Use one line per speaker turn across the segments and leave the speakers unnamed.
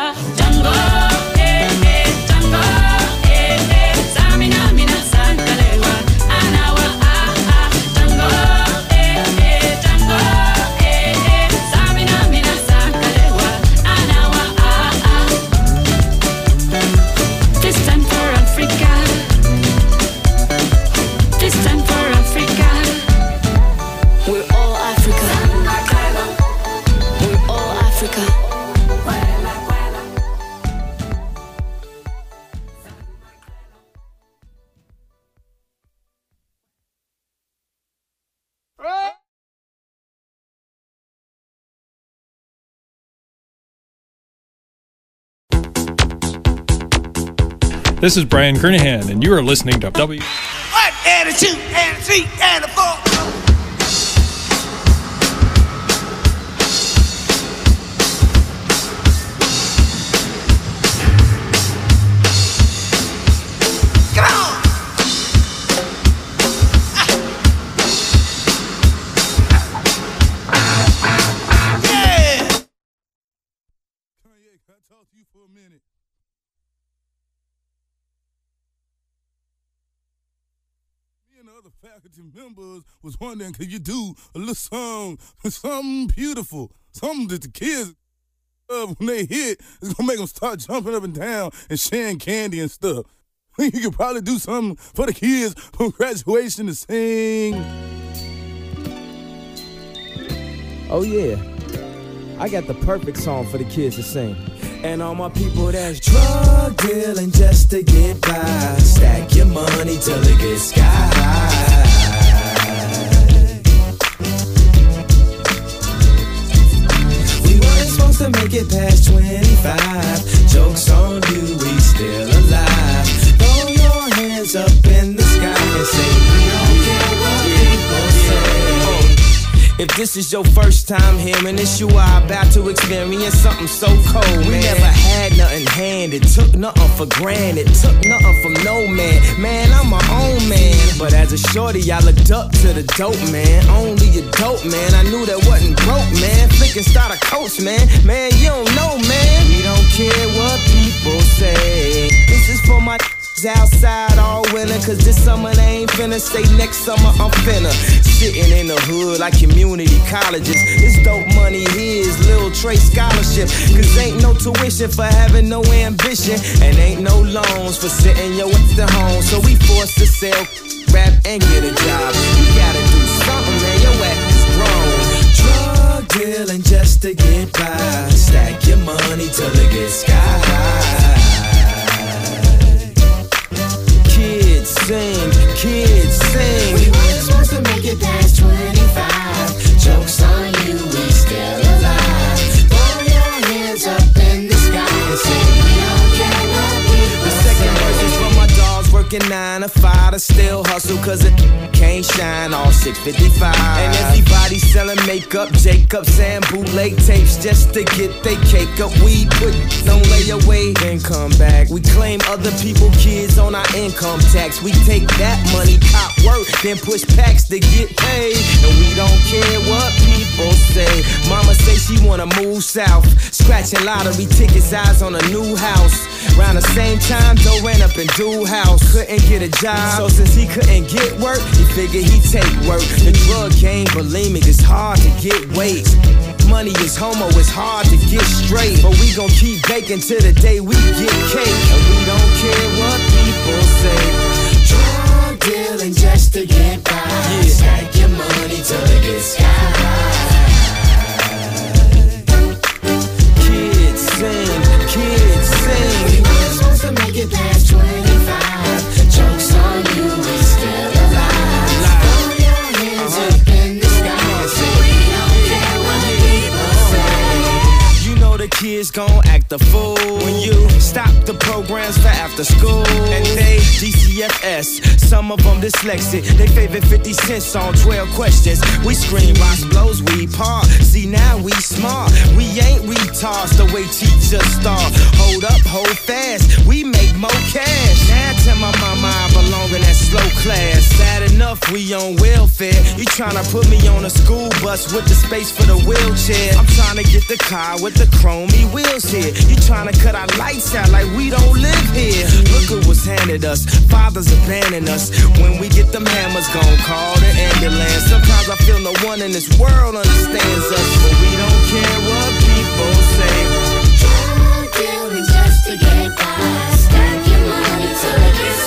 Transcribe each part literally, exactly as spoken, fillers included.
This is Brian Kernahan, and you are listening to W.
What? And a two, and a three, and a four. Come on. Yeah.
Kanye, can I talk to you for a minute? And the other faculty members was wondering, could you do a little song, something beautiful, something that the kids love when they hit, it's gonna make them start jumping up and down and sharing candy and stuff. You could probably do something for the kids for graduation to sing.
Oh yeah, I got the perfect song for the kids to sing. And all my people that's drug dealing just to get by, stack your money till it gets sky high. We weren't supposed to make it past twenty-five. Joke's on you, we still alive. Throw your hands up in the sky and say we don't care what people say. If this is your first time hearing this, you are about to experience something so cold, man. We never had nothing handed, took nothing for granted, took nothing from no man. Man, I'm my own man. But as a shorty, I looked up to the dope man. Only a dope man, I knew that wasn't broke, man. Flicking starter coats, man. Man, you don't know, man. We don't care what people say. This is for my outside all winter, cause this summer they ain't finna. Say next summer I'm finna. Sitting in the hood like community colleges. This dope money here is Lil Trey scholarship. Cause ain't no tuition for having no ambition, and ain't no loans for sitting your ass at home. So we forced to sell, rap, and get a job. You gotta do something, man, your ass is grown. Drug dealing just to get by, stack your money till it gets sky high. Kids sing, kids sing. We weren't supposed to make it past twenty-five. Joke's on you, we still alive. Throw your hands up in the sky and say we don't care what people The second say. Verse is for my dogs working nine to five to still hustle, cause it can't shine all six fifty-five. And everybody selling makeup, Jacobs and bootleg tapes just to get they cake up. We put don't lay away, then come back. We claim other people kids on our income tax. We take that money, cop work, then push packs to get paid. And we don't care what people say. Mama say she wanna move south, scratching lottery tickets, eyes on a new house. Around the same time, Joe ran up in dude house, couldn't get a job. So since he couldn't get work, he figured he'd take work. The drug game, bulimic, it's hard to get weight. Money is homo, it's hard to get straight. But we gon' keep baking till the day we get cake. And we don't care what people say. Drug dealing just to get by, yeah. Stack your money till it gets sky high. Kids sing, kids sing. We weren't supposed to make it past twenty-five. Joke's on you, we still alive. Throw your hands uh-huh. up in the sky and say we don't care what people say. You know the kids gon' act a fool when you stop the programs for after school. And they D C F S, some of them dyslexic. They favorite fifty cents on twelve questions. We scream, rocks, blows, we park. See now we smart, we ain't retards the way teachers start. Hold up, hold fast, we make more cash. Now tell my mama I belong in that slow class. Sad enough, we on welfare. You tryna put me on a school bus with the space for the wheelchair. I'm tryna get the car with the chromey wheels here. You tryna face out like we don't live here. Look at what's handed us. Fathers abandon us. When we get them hammers, gon' call the ambulance. Sometimes I feel no one in this world understands us, but we don't care what people say.
Drug dealing just to get by. Stack your money till it gets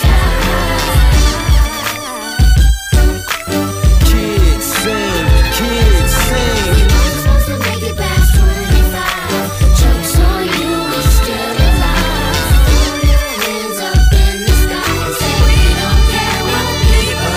Kids sing, kids sing.
We weren't supposed to make it past twenty-five. Jokes on you, we still alive. Throw your hands up in the sky and say we don't care what people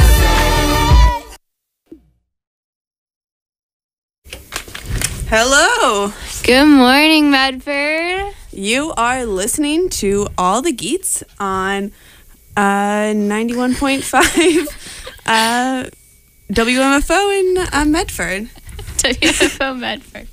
say.
Hello.
Good morning, Medford.
You are listening to All the Geets on uh, ninety-one point five uh, W M F O in uh, Medford.
W M F O Medford.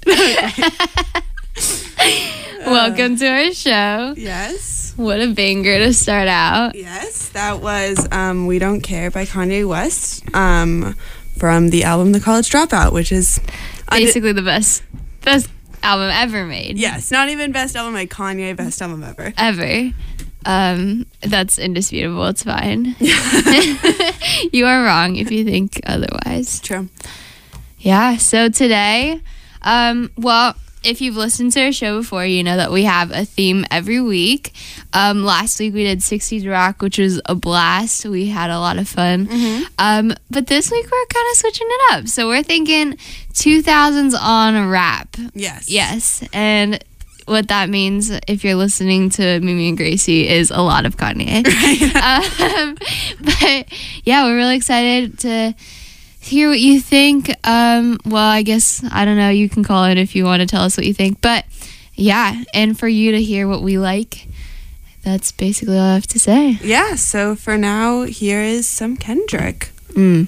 Welcome to our show.
Yes.
What a banger to start out.
Yes, that was um, We Don't Care by Kanye West um, from the album The College Dropout, which is
basically the best best album ever made.
Yes, not even best album by Kanye, best album ever.
Ever. Um, that's indisputable. It's fine. You are wrong if you think otherwise.
True.
Yeah, so today, um, well, if you've listened to our show before, you know that we have a theme every week. Um, last week we did sixties rock, which was a blast. We had a lot of fun.
Mm-hmm.
Um, but this week we're kind of switching it up. So we're thinking two thousands on rap.
Yes.
Yes. And what that means, if you're listening to Mimi and Gracie, is a lot of Kanye. um, but yeah, we're really excited to hear what you think. Um, well, I guess, I don't know, you can call in if you want to tell us what you think. But yeah, and for you to hear what we like, that's basically all I have to say.
Yeah, so for now, here is some Kendrick.
Mm.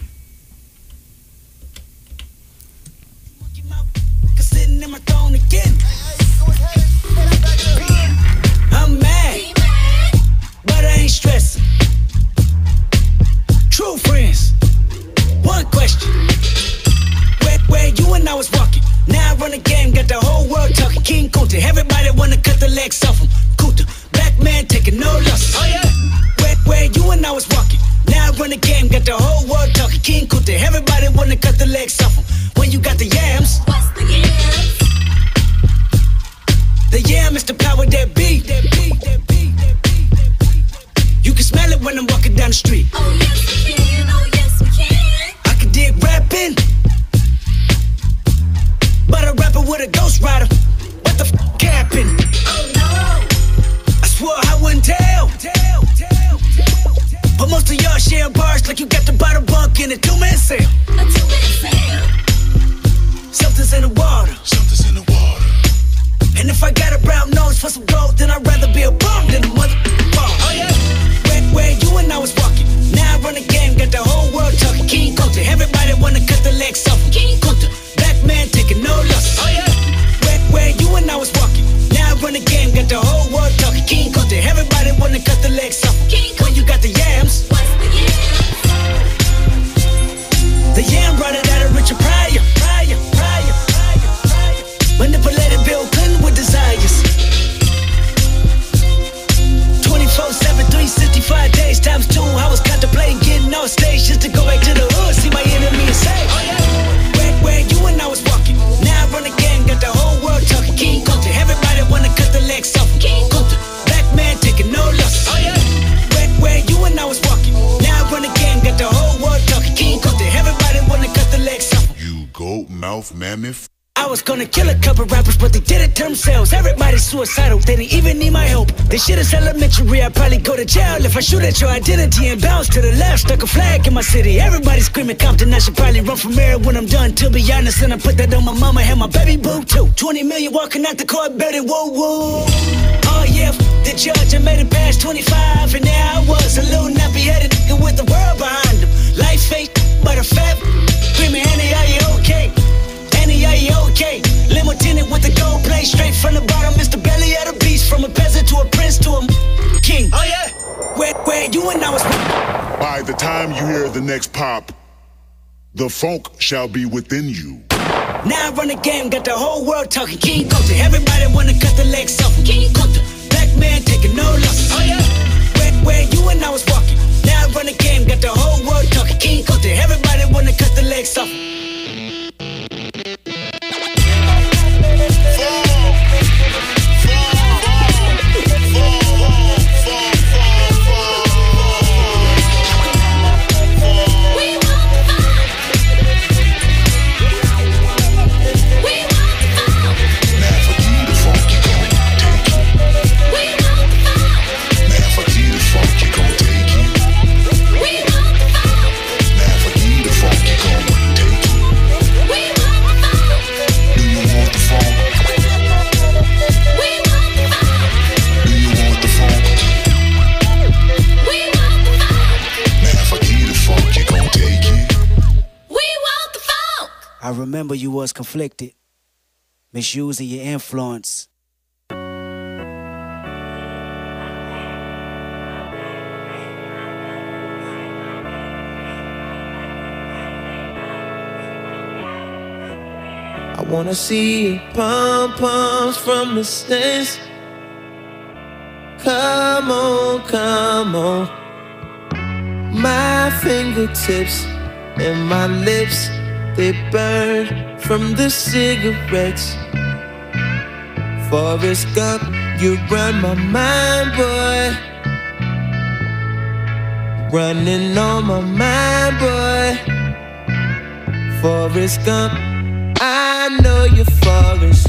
I'm mad, but I ain't stressing. True friends. One question. Where, where you and I was walking. Now I run a game, got the whole world talking. King Kunta, everybody wanna cut the legs off him. Kunta, black man taking no losses. Oh yeah. Where, where you and I was walking. Now I run a game, got the whole world talking. King Kunta, everybody wanna cut the legs off him. When you got the yams. What's the yams? The yam is the power that be. That be, that be, that be, that be. You can smell it when I'm walking down the street. Oh yes we can, oh yes we can. I can dig rapping, but a rapper with a ghost rider. What the f*** happened? Oh no! I swore I wouldn't tell. Tell, tell, tell, tell. But most of y'all share bars like you got the bottle bunk in a two-man sale. A two-man sale. Something's in the water. Something's in the water. And if I got a brown nose for some gold, then I'd rather be a bum than a mother ball. Oh yeah. Where, where you and I was walking. Now I run the game, got the whole world talking. King Kunta, everybody wanna cut the legs off him. King Kunta, black man taking no losses. Oh yeah. Where, where you and I was walking. Now I run the game, got the whole world talking. King Kunta, everybody wanna cut the legs off him. King Kunta, when you got the yams. What's the yams? The yam brought it out of Richard Pryor. Pryor, Pryor, Pryor, Pryor. Manipulated Bill Clinton with desires. twenty-four seven, three sixty-five days times two. I was contemplating getting on stage just to go back to the hood, see my enemy and say, oh yeah. Where, where you and I was walking. Now I run the game, got the whole world talking. King Kunta, everybody wanna cut the legs off him. King Kunta, black man taking no losses. Oh yeah. Where, where you and I was walking. Now I run the game, got the whole world talking. King Kunta, everybody wanna cut the legs off him.
You goat mouth mammoth.
I was gonna kill a couple rappers, but they did it to themselves. Everybody's suicidal, they didn't even need my help. This shit is elementary, I'd probably go to jail if I shoot at your identity and bounce to the left. Stuck a flag in my city, everybody screaming Compton. I should probably run from mayor when I'm done, to be honest. And I put that on my mama and my baby boo too. twenty million walking out the court, building whoa whoa. Oh yeah, the judge, I made it past twenty-five, and now I was a little nappy-headed nigga with the world behind him. Life ain't but a fat. Screaming, Annie, are you okay? Annie, are you okay? Limo tinted with the gold plate, straight from the bottom. Mister Belly of the beast, from a peasant to a prince to a king. Oh yeah, where, where you and I was.
By the time you hear the next pop, the funk shall be within you.
Now I run the game, got the whole world talking. King Kunta, everybody wanna cut the legs off him. King Kunta, black man.
remember you was conflicted, misusing your influence.
I wanna see your pom-poms from the stands. Come on, come on. My fingertips and my lips, they burn from the cigarettes. Forrest Gump, you run my mind, boy. Running on my mind, boy. Forrest Gump, I know you're Forrest.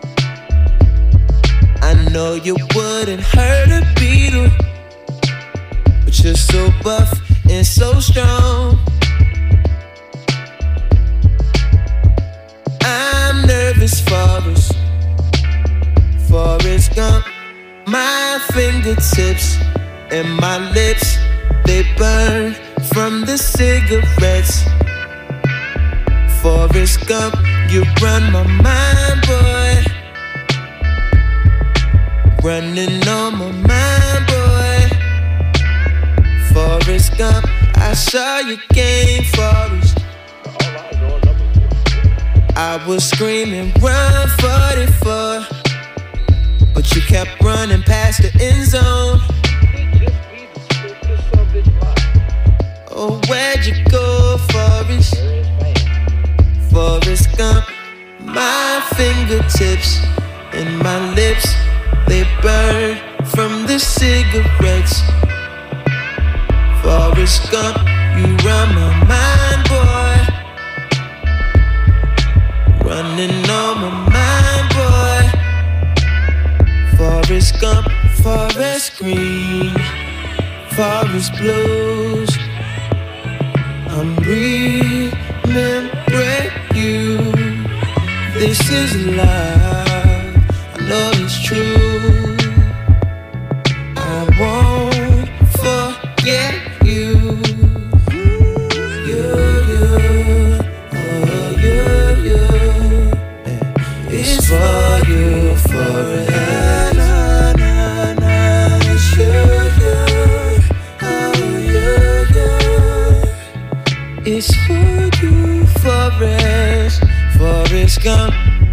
I know you wouldn't hurt a beetle, but you're so buff and so strong. I'm nervous, Forrest. Forrest Gump, my fingertips and my lips, they burn from the cigarettes. Forrest Gump, you run my mind, boy. Running on my mind, boy. Forrest Gump, I saw your game, Forrest. I was screaming, run forty-four, but you kept running past the end zone. Oh, where'd you go, Forrest? Forrest Gump, my fingertips and my lips, they burn from the cigarettes. Forrest Gump, you run my mind, boy. Running on my mind, boy. Forrest Gump, forest green, forest blues. I'm remembering you. This is love, I know it's true. I won't forget you. You, you, oh you, you. It's for you forever. Na, na, na, it's you, you, oh you, you. It's for you, Forrest, Forrest Gump.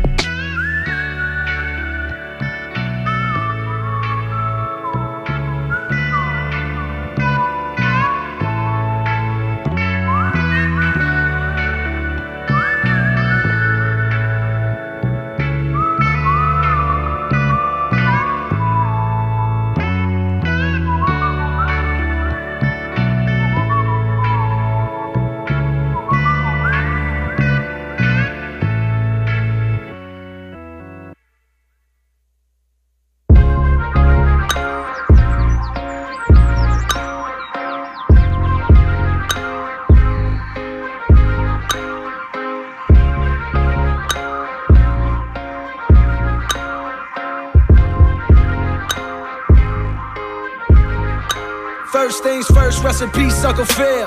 First things first, rest in peace, Uncle Phil.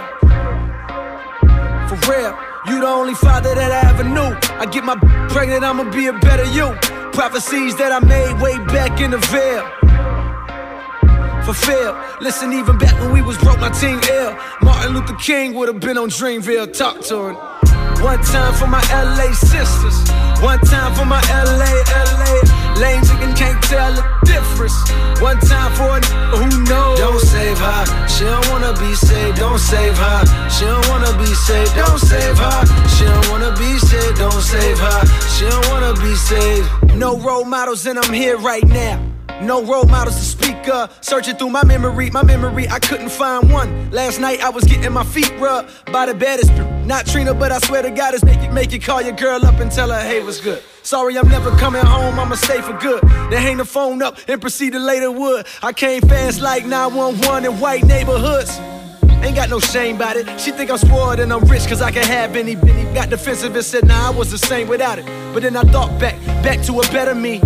For real, you the only father that I ever knew. I get my pregnant, I'ma be a better you. Prophecies that I made way back in the veil. Fulfilled. Listen, even back when we was broke, my team ill. Martin Luther King would've been on Dreamville. Talk to him. One time for my L A sisters. One time for my L A, L A lanes and can't tell the difference. One time for a n- who knows. Don't save her, she don't wanna be saved. Don't save her, she don't wanna be saved. Don't save her, she don't wanna be saved. Don't save her, she don't wanna be saved. No role models and I'm here right now. No role models to speak of. Searching through my memory, my memory, I couldn't find one. Last night I was getting my feet rubbed by the baddest. Not Trina, but I swear to God, it's make you, make you call your girl up and tell her, hey, what's good? Sorry, I'm never coming home, I'ma stay for good. Then hang the phone up and proceed to later wood. I came fast like nine one one in white neighborhoods. Ain't got no shame about it. She think I'm spoiled and I'm rich cause I can have any. Got defensive and said, nah, I was the same without it. But then I thought back, back to a better me.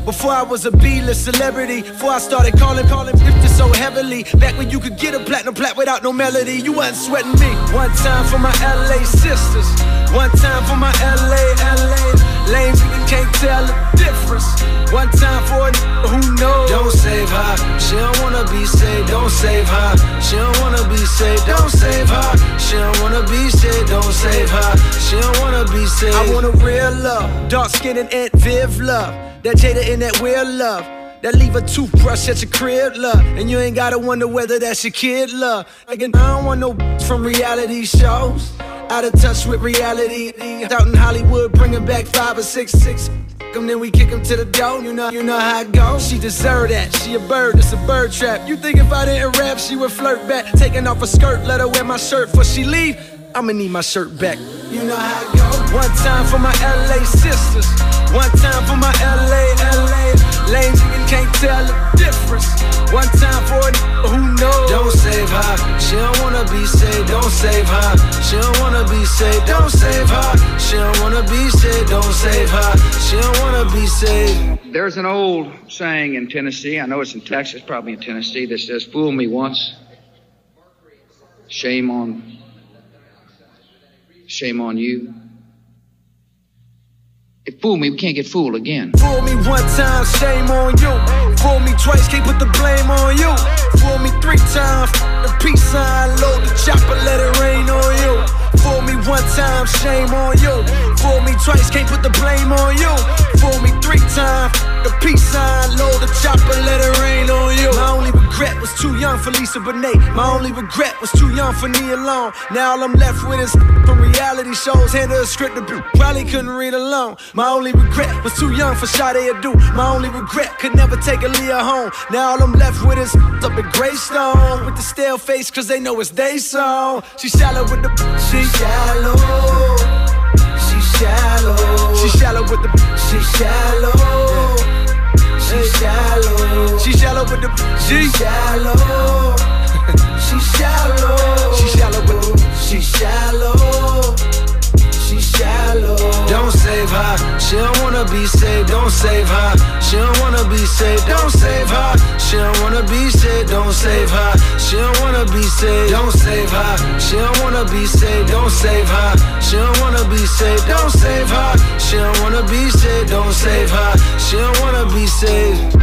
Before I was a B-list celebrity, before I started calling, calling bitches so heavily. Back when you could get a platinum plat without no melody, you wasn't sweating me. One time for my L A sisters, one time for my L A, L A lanes, you can't tell the difference. One time for a n- who knows. Don't save her, she don't wanna be saved. Don't save her, she don't wanna be saved. Don't save her, she don't wanna be saved. Don't save her, she don't wanna be saved. I want a real love, dark skin and Aunt Viv love. That Jada in that weird love. That leave a toothbrush at your crib, love. And you ain't gotta wonder whether that's your kid, love. Like, I don't want no from reality shows. Out of touch with reality. Out in Hollywood, bringing back five or six, six. Them, then we kick him to the door. You know, you know how it goes. She deserve that. She a bird, it's a bird trap. You think if I didn't rap, she would flirt back? Taking off her skirt, let her wear my shirt before she leave. I'ma need my shirt back. You know how it goes. One time for my L A sisters, one time for my L A, L A lanes, you can't tell the difference. One time for a n- who knows. Don't save her, she don't wanna be saved. Don't save her, she don't wanna be saved. Don't save her, she don't wanna be saved. Don't save her, she don't wanna be saved.
There's an old saying in Tennessee, I know it's in Texas, probably in Tennessee, that says, "Fool me once, shame on Shame on you." If fool me, we can't get fooled again.
Fool me one time, shame on you. Fool me twice, can't put the blame on you. Fool me three times, the peace sign, load the chopper, let it rain on you. Fool me one time, shame on you. Fool me twice, can't put the blame on you. Fool me three times, the peace sign, load the chopper, let it rain on you. My only regret was too young for Lisa Bonet. My only regret was too young for Nia Long. Now all I'm left with is from reality shows. Hand her a script to probably couldn't read alone. My only regret was too young for Sade Adu. My only regret could never take Aaliyah home. Now all I'm left with is up at Greystone with the stale face, cause they know it's they song. She shallow with the she shallow. She shallow. She shallow with the she shallow. She shallow. She shallow with the she shallow. She shallow. She shallow with the she shallow. She shallow. Don't save her, she don't wanna be saved. Don't save her, she don't wanna be saved. Don't save her, she don't wanna be saved. Don't save her, she don't wanna be saved. Don't save her, she don't wanna be saved. Don't save her, she don't wanna be saved. Don't save her, she don't wanna be saved. Don't save her, she don't wanna be saved.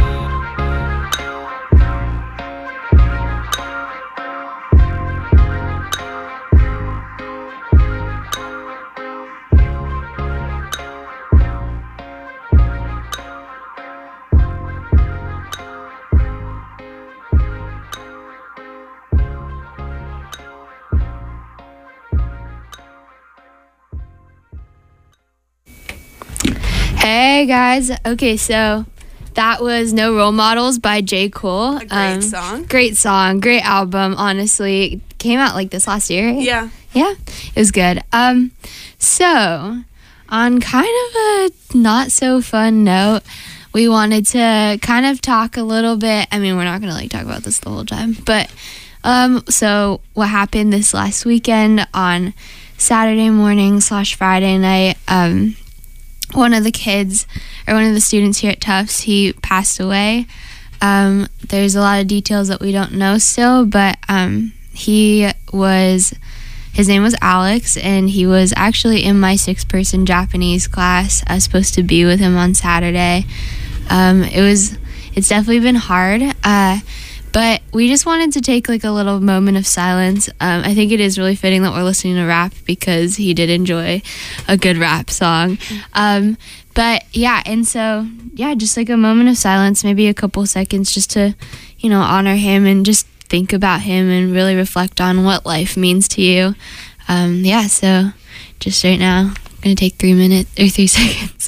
Hey guys, okay, so that was No Role Models by J. Cole.
A great um, song.
Great song, great album, honestly. It came out like this last year, right?
Yeah.
Yeah, it was good. Um, so, on kind of a not so fun note, we wanted to kind of talk a little bit. I mean, we're not going to like talk about this the whole time, but um, so what happened this last weekend on Saturday morning slash Friday night, um, one of the kids or one of the students here at Tufts, he passed away. Um, there's a lot of details that we don't know still, but um, he was, his name was Alex, and he was actually in my six-person Japanese class. I was supposed to be with him on Saturday. Um, it was, it's definitely been hard, uh, but we just wanted to take like a little moment of silence. Um, I think it is really fitting that we're listening to rap because he did enjoy a good rap song. Um, but yeah, and so, yeah, just like a moment of silence, maybe a couple seconds just to, you know, honor him and just think about him and really reflect on what life means to you. Um, yeah, so just right now, I'm going to take three minutes or three seconds.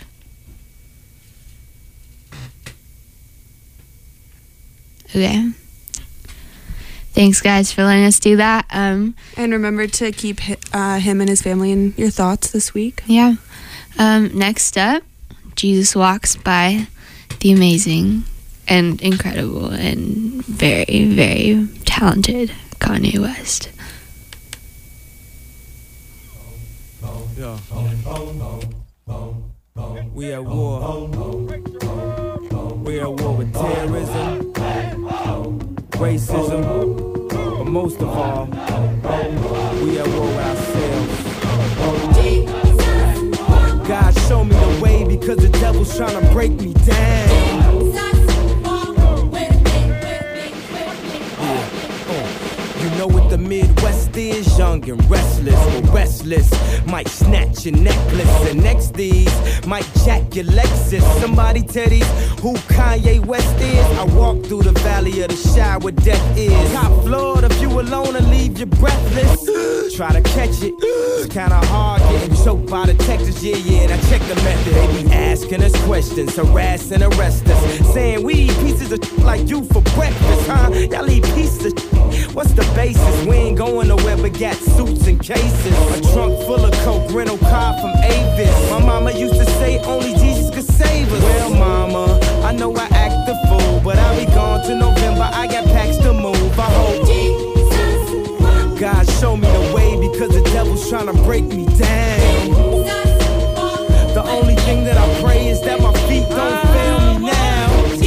Okay. Thanks, guys, for letting us do that. Um,
and remember to keep uh, him and his family in your thoughts this week.
Yeah. Um, next up, Jesus Walks by the amazing and incredible and very, very talented Kanye West.
Yeah. We at war. We're at war with terrorism, racism, but most of all, we at war with ourselves. God, show me the way because the devil's trying to break me down. You know what the Midwest is, young and restless, or restless. Might snatch your necklace, and next these might jack your Lexus. Somebody tell these who Kanye West is. I walk through the valley of the shadow where death is. Top floor, if you alone and leave you breathless. Try to catch it, it's kinda hard getting choked by the Texas, yeah, yeah. And I check the method. They be asking us questions, harass and arrest us, saying we eat pieces of like you for breakfast, huh? Y'all eat pieces of what's the basis? We ain't going nowhere but got suits and cases. A trunk full of coke, rental car from Avis. My mama used to say only Jesus could save us. Well, mama, I know I act the fool, but I'll be gone to November. I got packs to move. I hope God show me the way because the devil's trying to break me down. The only thing that I pray is that my feet don't fail me now.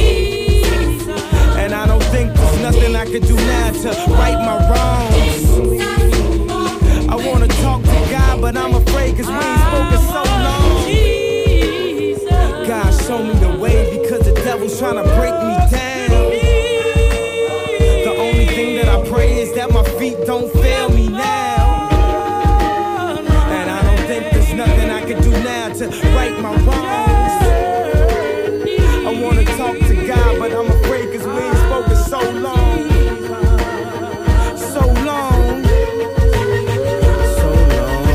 And I don't think there's nothing I can do now to right my wrongs. I wanna talk to God, but I'm afraid cause we ain't spoken so long. God, show me the way because the devil's trying to break me down. The only thing that I pray is that my feet don't fail me now. And I don't think there's nothing I can do now to right my wrongs. I wanna talk to God, but I'm afraid cause we ain't spoken so long. So long. So long.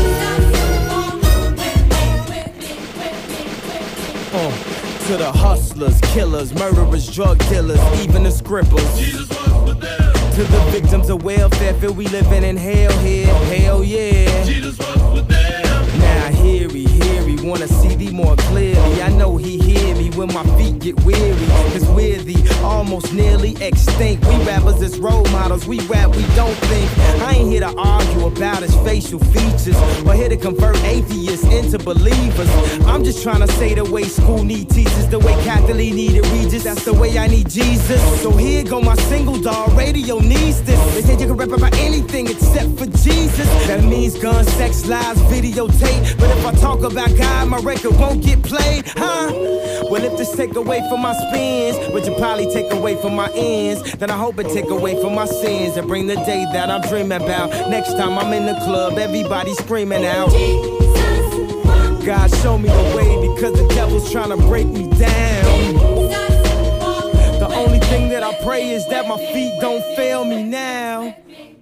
Uh, to the hustlers, killers, murderers, drug dealers, even the scribblers. Jesus was with them. To the victims of welfare, feel we living in hell here. Hell yeah. Jesus was with them. Now hear he, hear he, wanna see thee more clearly. I know he hear me when my feet get weary. Cause we're the almost nearly extinct. We rappers as role models, we rap, we don't think. I ain't here to argue about his facial features or here to convert atheists into believers. I'm just trying to say the way school need teachers, the way Catholic needed Regis, that's the way I need Jesus. So here go my single, dog, radio needs this. They say you can rap about anything except for Jesus. That means guns, sex, lies, videotape. But if I talk about God, my record won't get played, huh? Well, if this take away from my spins, which will probably take away from my ends, then I hope it take away from my sins and bring the day that I'm dreaming about. Next time I'm in the club, everybody screaming out. God, show me the way because the devil's trying to break me down. The only thing that I pray is that my feet don't fail me now.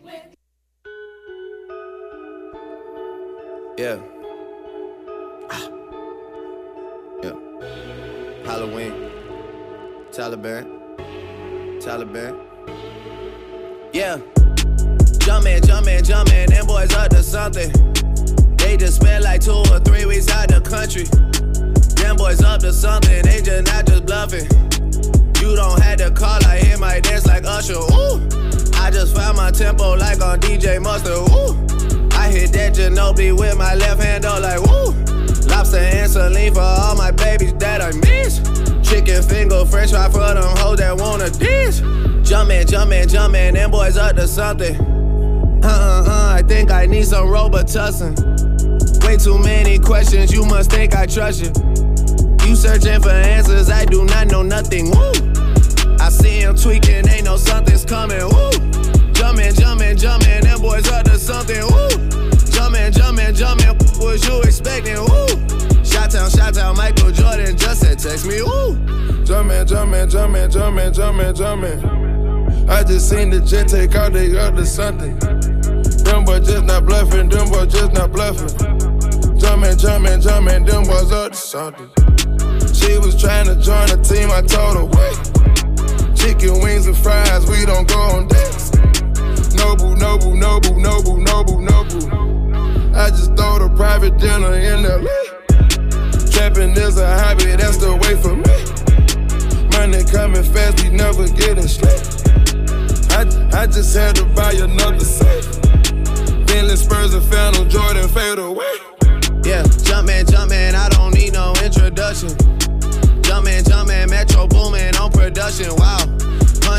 Yeah. Yeah. Halloween. Taliban. Taliban. Yeah. Jumpin', jumpin', jumpin', them boys up to something. They just spent like two or three weeks out the country. Them boys up to something, they just not just bluffing. You don't have to call, I hear my dance like Usher, ooh. I just found my tempo like on D J Mustard, ooh. I hit that Ginobili with my left hand, though, like woo. Lobster and saline for all my babies that I miss. Chicken finger, french fry for them hoes that wanna dish. Jumpin', jumpin', jumpin', them boys up to something. Uh-uh-uh, I think I need some Robitussin. Way too many questions, you must think I trust you. You searching for answers, I do not know nothing, woo. I see him tweaking, they know something's coming, woo. Jumpin', jumpin', jumpin', them boys up to something, woo. Jumpin', jumpin', jumpin', what was you expecting, woo? Shot-town, shot-town, Michael Jordan just said text me, woo.
Jumpin', jumpin', jumpin', jumpin', jumpin', jumpin'. I just seen the jet take out, they up to something. Them boys just not bluffing, them boys just not bluffing. Jumpin', jumpin', jumpin', them boys up to something. She was trying to join the team, I told her, wait. Chicken wings and fries, we don't go on dates. Noble, noble, noble, noble, noble, noble. I just throw the private dinner in L A. Trapping is a hobby, that's the way for me. Money coming fast, we never getting straight. I, I just had to buy another safe. Bentley Spurs and Phantom Jordan fade away.
Yeah, Jumpman, Jumpman, I don't need no introduction. Jumpman, Jumpman, Metro Boy.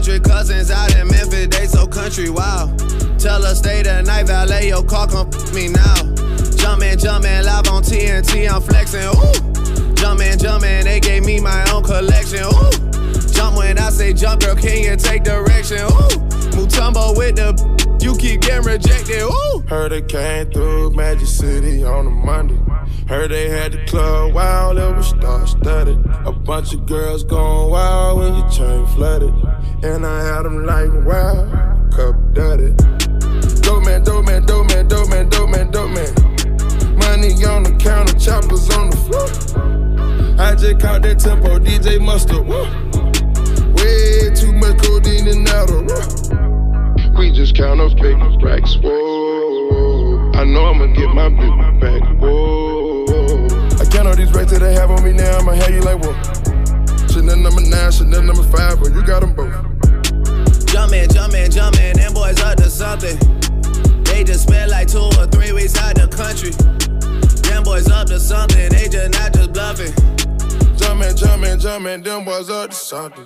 hundred cousins out in Memphis, they so country wild. Tell her stay the night, valet your car, come f- me now. Jumpin', jumpin', live on T N T, I'm flexin', ooh. Jumpin', jumpin', they gave me my own collection, ooh. Jump when I say jump, girl, can you take direction, ooh. Mutombo with the, you keep getting rejected, ooh.
Heard they came through Magic City on a Monday. Heard they had the club wild, it was star-studded. A bunch of girls going wild when your chain flooded. And I had them like, wow, cup dirty. Dope man, dope man, dope man, dope man, dope man, dope man. Money on the counter, choppers on the floor. I just caught that tempo, D J Mustard, woo. Way too much codeine and Adderall. We just count up big racks, whoa. I know I'ma get my big back, whoa. I count all these racks that they have on me now, I'ma have you like, whoa. Chanel number nine, Chanel number five, but you got them both.
Jumpin', jumpin', jumpin', them boys up to something. They just spent like two or three weeks out the country. Them boys up to something, they just not just bluffing.
Jumpin', jumpin', jumpin', them boys up to something.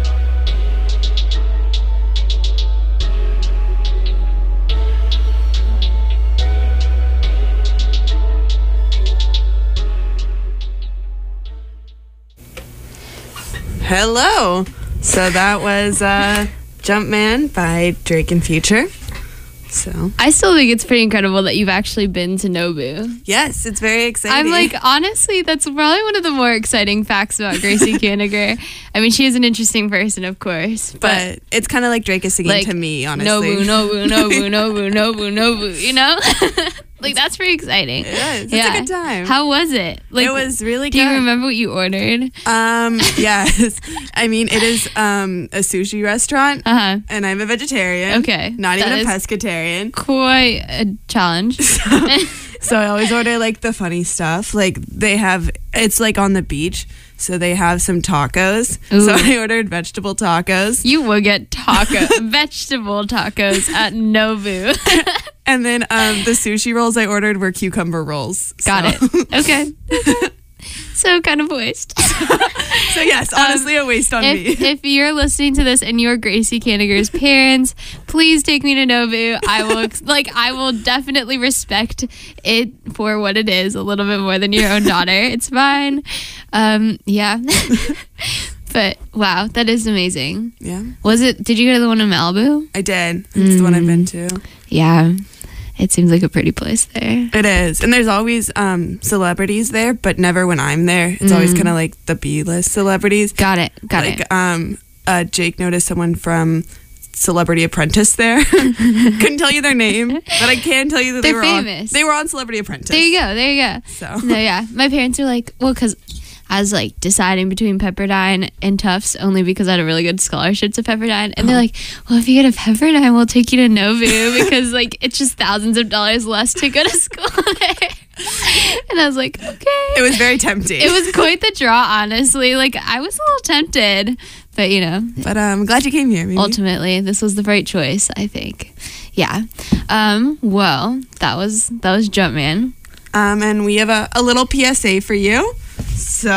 Hello. So that was uh, Jumpman by Drake and Future. So
I still think it's pretty incredible that you've actually been to Nobu.
Yes, it's very exciting.
I'm like, honestly, that's probably one of the more exciting facts about Gracie Kaniger. I mean, she is an interesting person, of course. But,
but it's kind of like Drake is singing
like,
to me, honestly.
Nobu, Nobu, Nobu, Nobu, Nobu, Nobu, you know? Like, that's pretty exciting.
It is. It's
yeah.
a good time.
How was it? Like,
it was really
do
good.
Do you remember what you ordered?
Um, yes. I mean, it is um, a sushi restaurant.
Uh-huh.
And I'm a vegetarian.
Okay.
Not
That
even a
is
pescatarian.
Quite a challenge.
So, so I always order, like, the funny stuff. Like, they have, it's, like, on the beach. So they have some tacos.
Ooh.
So I ordered vegetable tacos.
You will get taco vegetable tacos at Nobu.
And then um, the sushi rolls I ordered were cucumber rolls.
Got
so.
it. Okay. So kind of waste.
So yes, honestly, um, a waste on
if,
me.
If you're listening to this and you're Gracie Kaniger's parents, please take me to Nobu. I will like I will definitely respect it for what it is a little bit more than your own daughter. It's fine. Um, yeah. But wow, that is amazing.
Yeah.
Was it? Did you go to the one in Malibu?
I did. It's mm. the one I've been to.
Yeah. It seems like a pretty place there.
It is. And there's always um, celebrities there, but never when I'm there. It's mm. always kind of like the B-list celebrities.
Got it. Got
like,
it.
Um, uh, Jake noticed someone from Celebrity Apprentice there. Couldn't tell you their name, but I can tell you that
They're
they were
famous.
On, they were on Celebrity Apprentice.
There you go. There you go.
So.
No, yeah. My parents are like, well, because I was like deciding between Pepperdine and Tufts only because I had a really good scholarship to Pepperdine. And they're like, well, if you go to Pepperdine, we'll take you to Nobu because like it's just thousands of dollars less to go to school there. And I was like, okay.
It was very tempting.
It was quite the draw, honestly. Like I was a little tempted, but you know.
But um, I'm glad you came here. Maybe.
Ultimately, this was the right choice, I think. Yeah. Um, well, that was that was Jumpman.
Um, and we have a, a little P S A for you. So,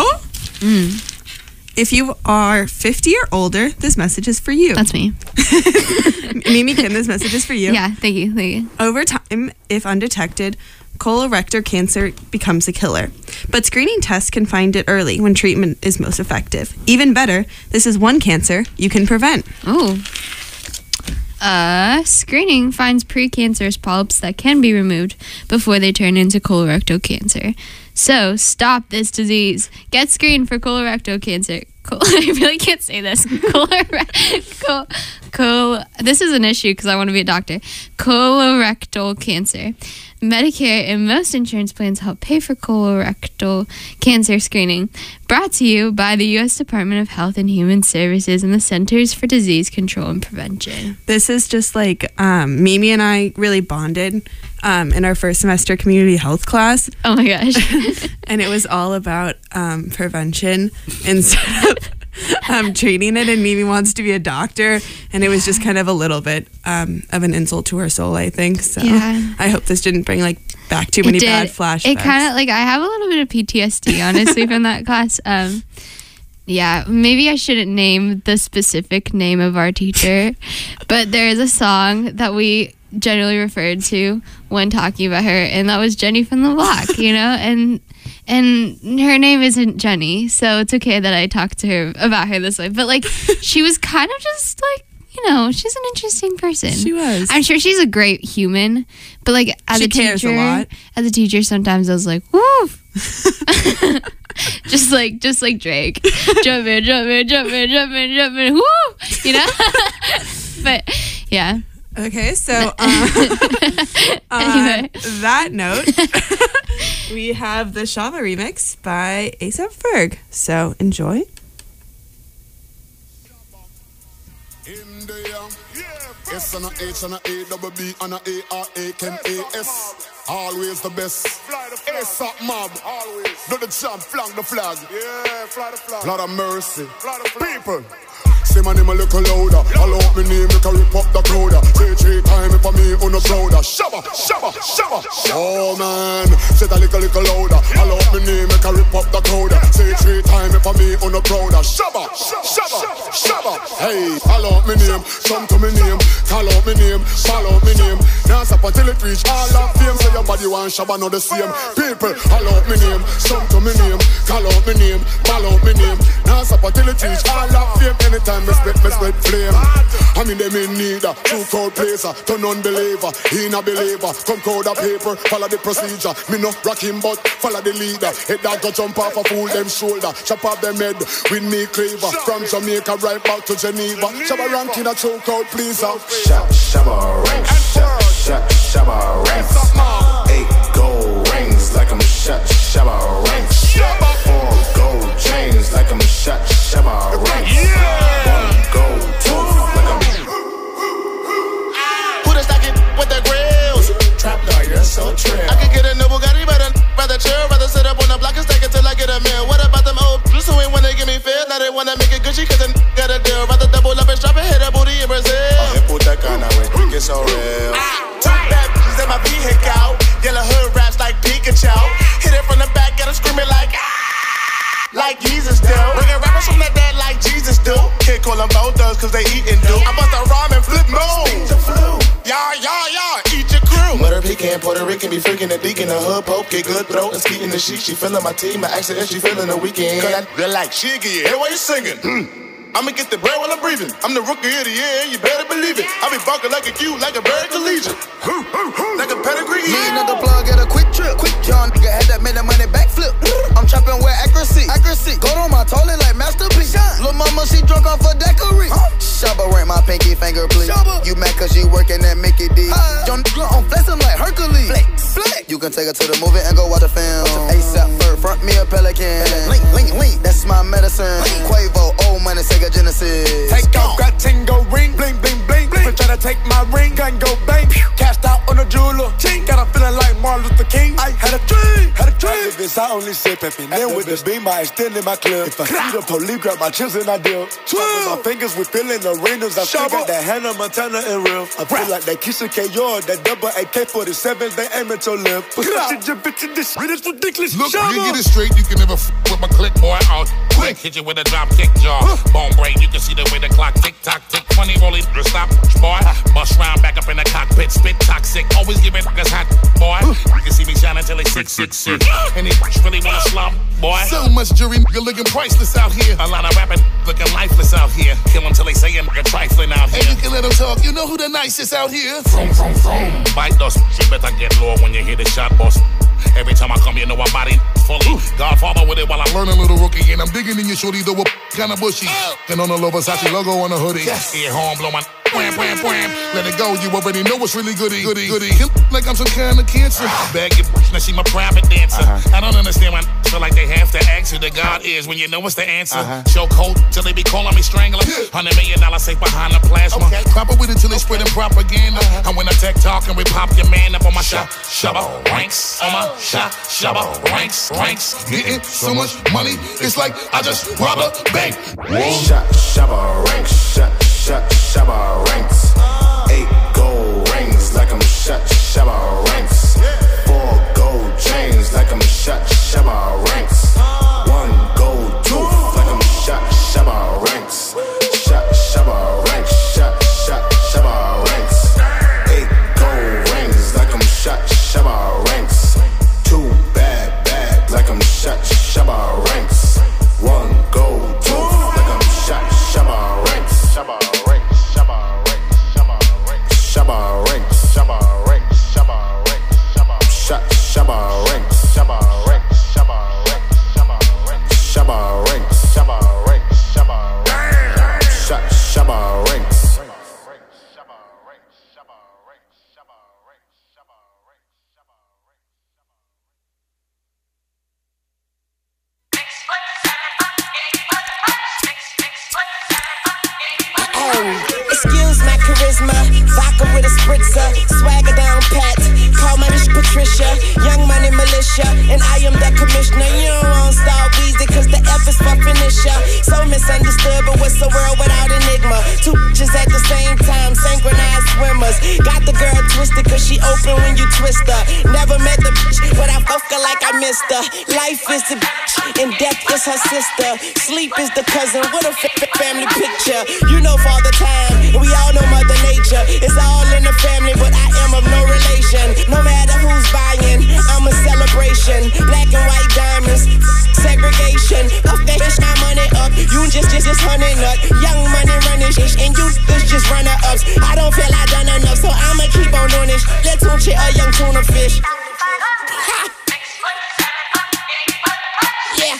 mm.
if you are fifty or older, this message is for you.
That's me.
Mimi Kim, this message is for you.
Yeah, thank you, thank you.
Over time, if undetected, colorectal cancer becomes a killer. But screening tests can find it early when treatment is most effective. Even better, this is one cancer you can prevent.
Oh. Uh, screening finds precancerous polyps that can be removed before they turn into colorectal cancer. So, stop this disease. Get screened for colorectal cancer. Col- I really can't say this. Colorectal. Col- this is an issue because I want to be a doctor. Colorectal cancer. Medicare and most insurance plans help pay for colorectal cancer screening. Brought to you by the U S Department of Health and Human Services and the Centers for Disease Control and Prevention.
This is just like um, Mimi and I really bonded um, in our first semester community health class.
Oh my gosh.
And it was all about um, prevention instead of um, treating it. And Mimi wants to be a doctor. And it was just kind of a little bit um, of an insult to her soul, I think. So
yeah.
I hope this didn't bring like back too many bad flashbacks.
It kind of like I have a little bit of P T S D honestly from that class. Um, yeah, maybe I shouldn't name the specific name of our teacher, but there is a song that we generally referred to when talking about her, and that was Jenny from the Block, you know, and and her name isn't Jenny, so it's okay that I talked to her about her this way. But like, she was kind of just like, you know, she's an interesting person.
She was.
I'm sure she's a great human, but like as
She
a
cares a
teacher,
lot.
as a teacher, sometimes I was like, woo. just like just like Drake, jump in, jump in, jump in, jump in, jump in, woo, you know. But yeah.
Okay, so uh, on that note, we have the Shava remix by A$AP Ferg. So enjoy.
S and a H and a A double B and a A R A K A S. Always the best. A$AP mob. Always. Do the jump, flank the flag. Yeah, fly the flag. Lot of mercy. Fly the flag. People. Say my name a little louder. All out me name, make a rip up the crowd. Say three times for me on the prouder. Shabba, shabba, shabba. Oh man, say that little little louder. All out me name, make a rip up the crowd. Say three times for me on the prouder. Shabba, shabba, shabba. Hey, all out me name, come to me name, call out me name, call out me name. Now stop until it reach all of fame. Say your body want shabba, not the same. People, all out me name, come to me name, call out me name, call out me name. Now stop until it reach all of fame. Anytime me spit, me spit flame. I mean them in need a true crowd placer, to non-believer, in a believer. Come crowd a paper, follow the procedure. Me no rock him but follow the leader. Head that go jump off a fool them shoulder. Chop off them head with me cleaver. From Jamaica right back to Geneva. Shabba ranking a true crowd pleaser.
Shot, shabba ranks, shot, shot, shabba ranks. Eight gold rings like I'm shot, shabba ranks. Four gold chains like I'm shot, shabba ranks. One gold tooth like I'm.
Who the stocking with the grills?
Trap dog, you're so trill.
I could get a new Bugatti, but I'd rather chill. Rather sit up on the block and stack it till I get a meal. What about them old bitches who ain't wanna give me feel? Now they wanna make it Gucci cause they got a deal. Rather double up and strap and hit a booty in Brazil.
Hipoteca way, think it's so real.
Two bad bitches in my vehicle. Yellow hood raps like Pikachu. Hit it from the back, got her screaming like ah, like Jesus do. Bringing rappers from the dead like Jesus do. Can't call them both thugs cause they eatin' do. I bust a rhyme and flip mode. Y'all, y'all, y'all, eat your crew.
Mother pecan, Puerto Rican, be freaking the deacon, the hood poke, get good throat, and skeeting the sheet. She feeling my team, I asked her if she feeling the weekend.
Cause I feel like she get you. Hey, why you singing? Hmm. I'ma get the bread while I'm breathing. I'm the rookie of the year, and you better believe it. I be barking like a cue, like a bird collegiate. Like a pedigree.
Me another plug at a quick trip. Quick young nigga had that made that money backflip. I'm trapping with accuracy. Accuracy. Go on my toilet like masterpiece. Lil' mama, she drunk off a daiquiri. Shabba rank my pinky finger, please. You mad cause you working at Mickey D. Young nigga, I'm flexing like Hercules. Flex. Flex. You can take her to the movie and go watch the film. A$AP Ferg, front me a Pelican. Link, link, link. That's my medicine. Quavo, old money, Sega Genesis.
Take off, got tingo ring, bling, bling, bling, bling. Try to take my ring, gun go bang. Cashed out on a jeweler. Got a feeling like Martin Luther King. I had a dream, had a dream.
This I only sip at me. Then with the beam, I extend in my clip. If I see the police, grab my chips and I deal. With my fingers, we feeling arenas. I still got that Hannah Montana and real. I feel like that Keisha K. Yard, that double A K forty-sevens, they aim at your lip. But shit, your bitch, this shit is ridiculous.
Look, you get it straight, you can never f with my click, boy. I'll quick hit you with a drop kick jaw. Bone break, you can see the way the clock tick tock tick. Funny rolling, stop, boy. Bust round back up in the cockpit, spit toxic. Always give it niggas hot, boy. You can see me shining till they six six six. And they really wanna slum, boy.
So much jury nigga looking priceless out here.
A lot of rapping looking lifeless out here. Kill them till they say you're trifling out here.
And you can let them talk. You know who the nicest out here?
Vroom, vroom, vroom. Bite those. You better get low when you hear the shot, boss. Every time I come, you know I body fully. Godfather with it while I learn a little rookie. And I'm digging in your shorty, though, kind of bushy. And on the low Versace logo on the hoodie.
Yes.
Ear horn blow my wham, wham, wham.
Let it go, you already know what's really goody, goody, goody. Like I'm some kind of cancer.
Bag your now she my private dancer. Uh-huh. I don't understand why feel like they have to ask who the God is when you know what's the answer. Uh-huh. Choke hold till they be calling me strangler. Hundred million dollar safe behind the plasma.
Okay. Pop it with it till they spreading propaganda.
Uh-huh. And when I tech talk and we pop your man up on my shop, shabba ranks on my shop, shabba ranks, ranks.
Getting so much money, it's like I just robbed a bank.
Shot, shabba ranks, shot, shot, shabba ranks. Eight gold rings like I'm shot, shabba ranks. Four gold chains like I'm shot, shabba ranks. One gold tooth like I'm shot,
Um, excuse my charisma, vodka with a spritzer, swagger down pat. Call my bitch Patricia, young money militia, and I am the commissioner. You don't want Star Weezy, cause the F is for finisher. So misunderstood, but what's the world without enigma? Two bitches at the same time, synchronized swimmers. Got the girl twisted, cause she open when you twist her. Never met the bitch, but I fuck her like I missed her. Life is the bitch, and death is her sister. Sleep is the cousin, what a f- f- family picture. You know Father Time, and we all know Mother Nature. It's all in the family, but I am of no relation. No matter who's buying, I'm a celebration. Black and white diamonds, segregation. Up that bitch, my money up. You just, just, just honey nut. Young money running shit, and you just, just runner ups. I don't feel I done enough, so I'ma keep on doing this. Let's tune shit, a young tuna fish. Ha. Yeah.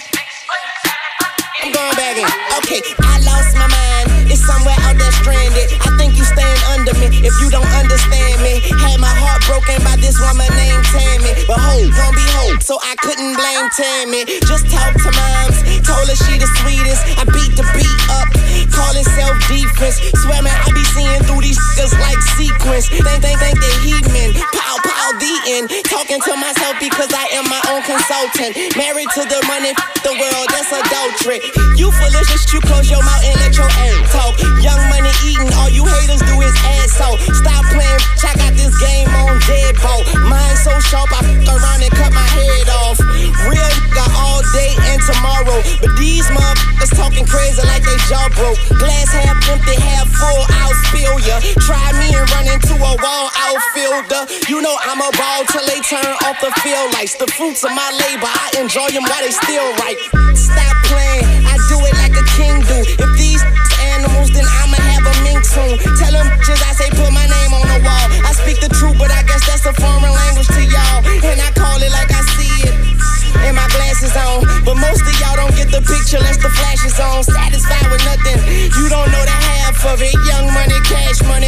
I'm going back in. Okay, I lost my mind. It's somewhere out there stranded. I think you stand under me if you don't understand me. Had my heart broken by this woman named Tammy, but hope gon' be hope, so I couldn't blame Tammy. Just talk to moms, told her she the sweetest. I beat the beat up, call it self-defense. Swear man, I be seeing through these niggas like sequence. Think, think, think they heathen. Pow, pow, the end. Talking to myself because I am my own consultant. Married to the money, f- the world, that's adultery. You foolish, you close your mouth and let your ass talk. Young money eating, all you haters do is ass so. Stop playing, bitch, I got this game on deadbolt. Mine so sharp, I f- around and cut my head off. Real nigga all day and tomorrow. But these motherfuckers talking crazy like they jaw broke. Glass half empty, half full, I'll spill ya. Try me and run into a wall outfielder. You know I'm a ball till they turn off the field lights. The fruits of my labor, I enjoy them while they still right. Stop playing, I do it like a king do. If these animals, then I'ma have a mink soon. Tell them bitches I say put my name on the wall. I speak the truth, but I guess that's a foreign language to y'all. And I call it like I see it. And my glasses on. But most of y'all don't get the picture unless the flash is on. Satisfied with nothing, you don't know the half of it. Young money, cash money.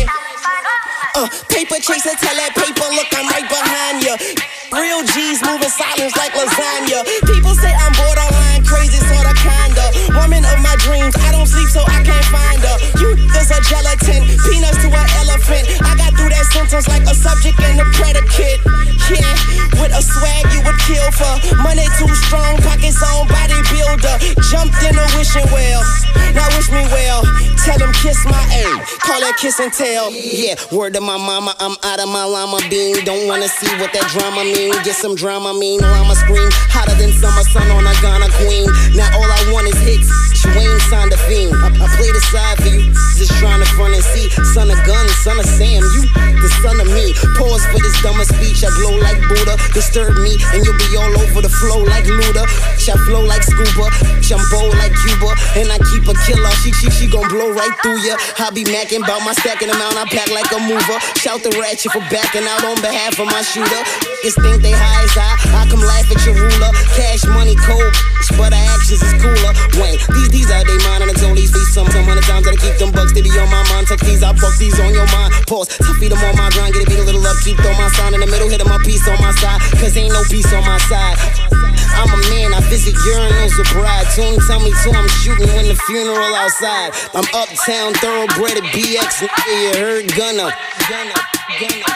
Uh, paper chaser, tell that paper, look, I'm right behind ya. Real G's moving silence like lasagna. People say I'm borderline crazy, sorta kinda. Woman of my dreams, I don't sleep so I can't find her. You niggas are gelatin, peanuts to an elephant. I got through that sentence like a subject and a predicate. Yeah, with a swag you would kill for. Money too strong, pockets on bodybuilder. Jumped in a wishing well, now wish me well. Tell them kiss my A, call that kiss and tell. Yeah, word to my mama, I'm out of my llama bean. Don't wanna see what that drama mean. Get some drama mean, llama scream hotter than summer sun on a Ghana queen. Now all I want is hits, Wayne signed a fiend. I, I play the side for you, just trying to front and see. Son of gun, son of Sam, you the son of me. Pause for this dumber speech, I glow like Buddha. Disturb me and you'll be all over the flow like Luda. I flow like scuba, I'm bold like Cuba. And I keep a killer, she, she, she gon' blow right through ya. I be macking bout my stacking amount, I pack like a mover. Shout the ratchet for backing out on behalf of my shooter. Niggas think they high as I, I come laugh at your ruler. Cash money cold, but our actions is cooler. Wayne, these these out they mind and it's only these some some hundred times that I keep them bucks, they be on my mind. Tuck these, I buck these on your mind. Pause, to feed them on my grind, get a beat a little up, keep throw my sign in the middle, hit my piece on my side, cause ain't no peace on my side. I'm a man, I visit urinals with bride. Tune tell me too, I'm shooting when the funeral outside. I'm uptown, thoroughbred at B X, you heard gunna, gunna, gunna.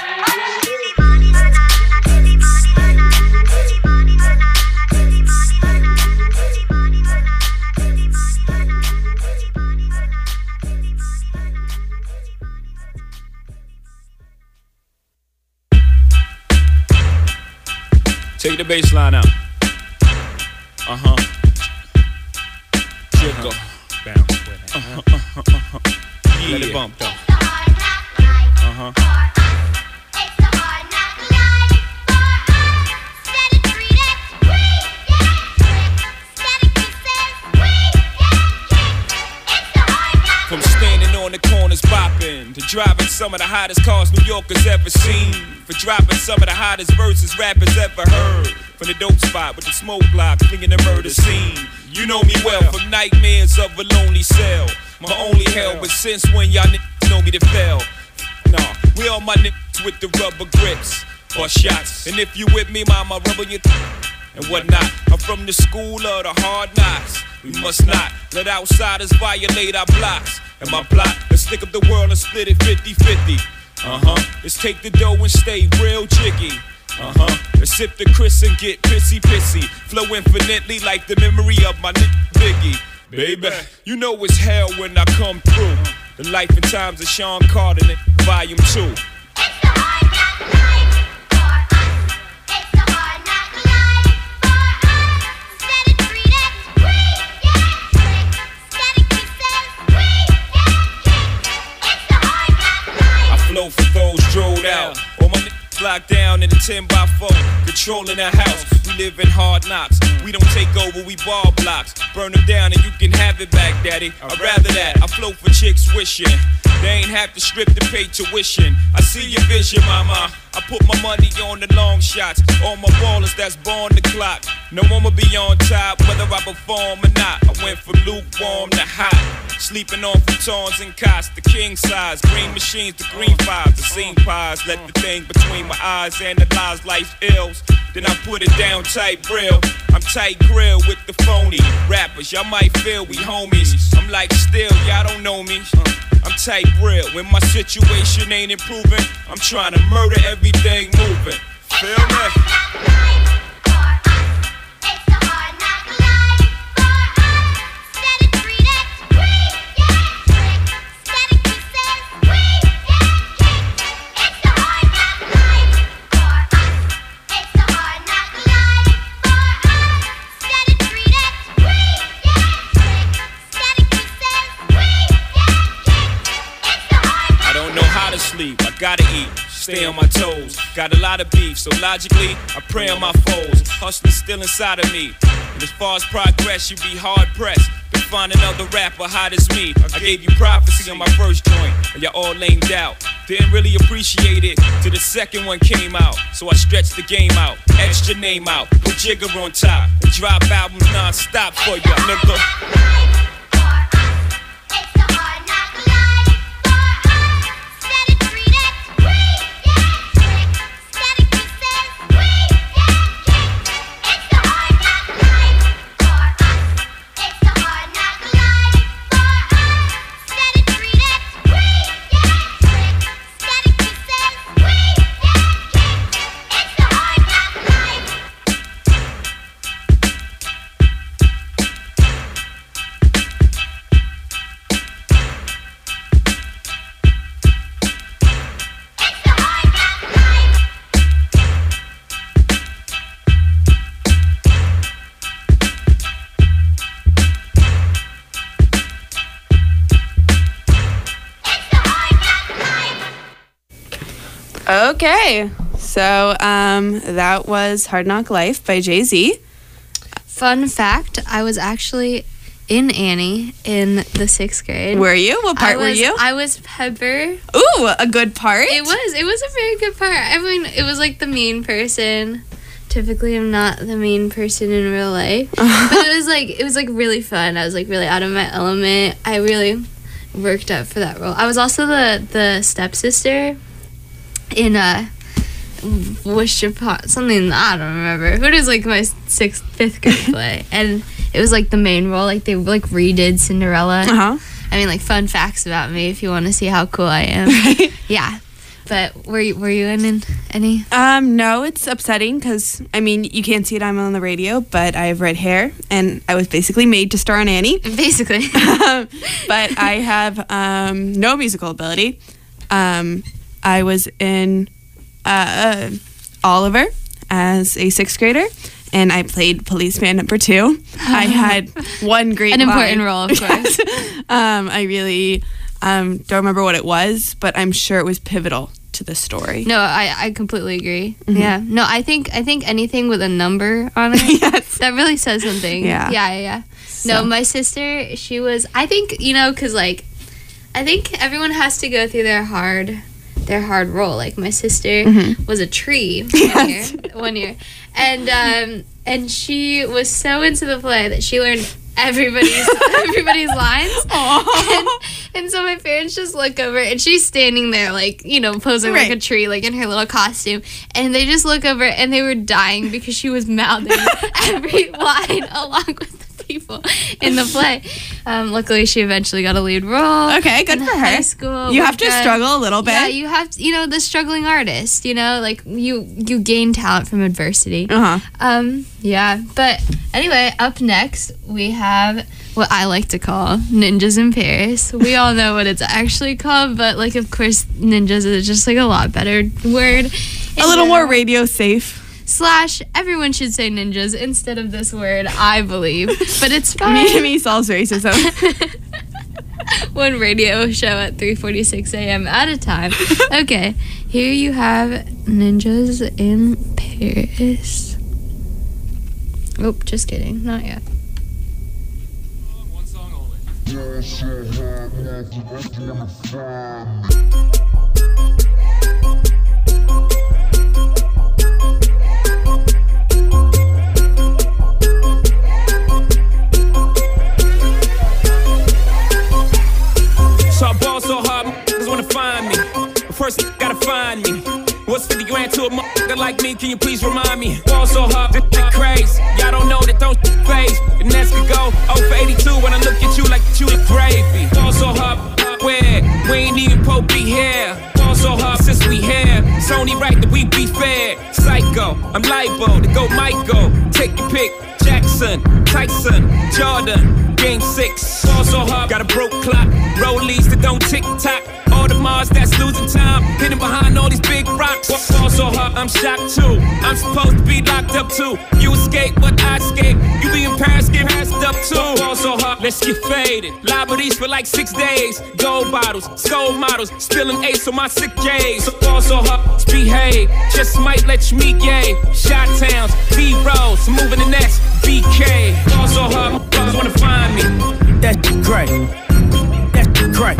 Take the bass line out. Uh-huh. Jiggle. Bounce with it. Uh-huh, uh-huh, uh-huh. Yeah. Let it bump though. Uh-huh. From standing on the corners bopping to driving some of the hottest cars New Yorkers ever seen, for dropping some of the hottest verses rappers ever heard, from the dope spot with the smoke block flinging the murder scene. You know me well from nightmares of a lonely cell, my only hell. But since when y'all niggas know me to fail? Nah, we all my niggas with the rubber grips or shots. And if you with me, mama, rubber your th- and whatnot. I'm from the school of the hard knocks. We must not let outsiders violate our blocks. And my plot, let's stick up the world and split it fifty-fifty. Uh-huh, let's take the dough and stay real jiggy. Uh-huh, let's sip the Chris and get pissy-pissy. Flow infinitely like the memory of my n- Biggie. Baby, you know it's hell when I come through. The life and times of Sean Carter, volume two. Flow for those drilled out. All my niggas locked down in a ten by four, controlling the house. We live in hard knocks. We don't take over, we ball blocks. Burn them down and you can have it back, daddy. I'd rather that. I flow for chicks wishing they ain't have to strip to pay tuition. I see your vision, mama. I put my money on the long shots. All my ballers that's born the clock. No one will be on top, whether I perform or not. I went from lukewarm to hot. Sleeping on futons and cots, the king size. Green machines, the green fives, the scene pies. Let the thing between my eyes analyze life's ills. Then I put it down tight grill. I'm tight grill with the phony rappers. Y'all might feel we homies. I'm like still, y'all don't know me. I'm tight real. When my situation ain't improving, I'm trying to murder everything moving. Feel me? Sleep, I gotta eat, stay on my toes. Got a lot of beef, so logically, I pray on my foes. Hustling still inside of me. And as far as progress, you be hard pressed to find another rapper hot as me. I gave you prophecy on my first joint, and y'all all lamed out. Didn't really appreciate it till the second one came out. So I stretched the game out, etched your name out, put Jigger on top, and drop albums non-stop for ya, nigga.
Okay, so um, that was Hard Knock Life by Jay-Z.
Fun fact, I was actually in Annie in the sixth grade.
Were you? What part
I was,
were you?
I was Pepper.
Ooh, a good part?
It was. It was a very good part. I mean, it was like the mean person. Typically, I'm not the mean person in real life. But it was like, it was like really fun. I was like really out of my element. I really worked up for that role. I was also the, the stepsister in a Wish Upon something, I don't remember. It was like my sixth, fifth grade play, and it was like the main role. Like they like redid Cinderella.
Uh-huh.
I mean, like fun facts about me if you want to see how cool I am. Yeah. But were you were you in, in any?
Um, no, it's upsetting because I mean you can't see it. I'm on the radio, but I have red hair, and I was basically made to star on Annie.
Basically.
But I have um, no musical ability. Um, I was in uh, Oliver as a sixth grader, and I played policeman number two. I had one great
An
line.
important role, of course.
um, I really um, don't remember what it was, but I'm sure it was pivotal to the story.
No, I, I completely agree. Mm-hmm. Yeah. No, I think I think anything with a number on it, yes. that really says something.
Yeah.
Yeah, yeah, yeah.
So.
No, my sister, she was, I think, you know, because, like, I think everyone has to go through their hard... their hard role. Like my sister mm-hmm. was a tree one
yes.
year, one year, and um, and she was so into the play that she learned everybody's everybody's lines. And, and so my parents just look over, and she's standing there, like, you know, posing
Right.
like a tree, like in her little costume. And they just look over, and they were dying because she was mouthing every line along with the people in the play. Um, luckily, she eventually got a lead role.
Okay, good
in
for her.
high school.
You
We're
have to
good.
struggle a little bit.
Yeah, you have to, you know, the struggling artist, you know, like you you gain talent from adversity.
Uh-huh.
Um, yeah, but anyway, up next we have what I like to call Ninjas in Paris. We all know what it's actually called, but like, of course, ninjas is just like a lot better word.
A little more radio safe.
Slash, everyone should say ninjas instead of this word, I believe. But it's fine.
Me, me solves racism.
One radio show at three forty-six a.m. at a time. Okay, here you have Ninjas in Paris. Oh, just kidding. Not yet.
So I ball so hard, motherfuckers wanna find me. But first, you gotta find me. What's fifty grand to a motherfucker like me? Can you please remind me? Ball so hard, this shit crazy. Y'all don't know that don't shit phase. The next could go oh for eighty-two when I look at you like you the gravy. Ball so hard, where we ain't even supposed to be here. Ball so hard since we here. It's only right that we be fair. Psycho, I'm libo to go Michael. Take your pick. Jackson, Tyson, Jordan, game six. Ball so hard, got a broke clock. Rollies that don't tick tock. All the Mars that's losing time. Hidden behind all these big rocks. Ball so hard, I'm shocked too. I'm supposed to be locked up too. You escape, but I escape. You be in Paris, get passed up too. Ball so hard, let's get faded. Liberties for like six days. Gold bottles, skull models. Spilling ace on my sick days. So ball so hard, behave. Just might let you meet gay. Shot towns, B-rolls, moving the next. B K, ball so hard, motherfuckers wanna find me.
That's crack. That's crack.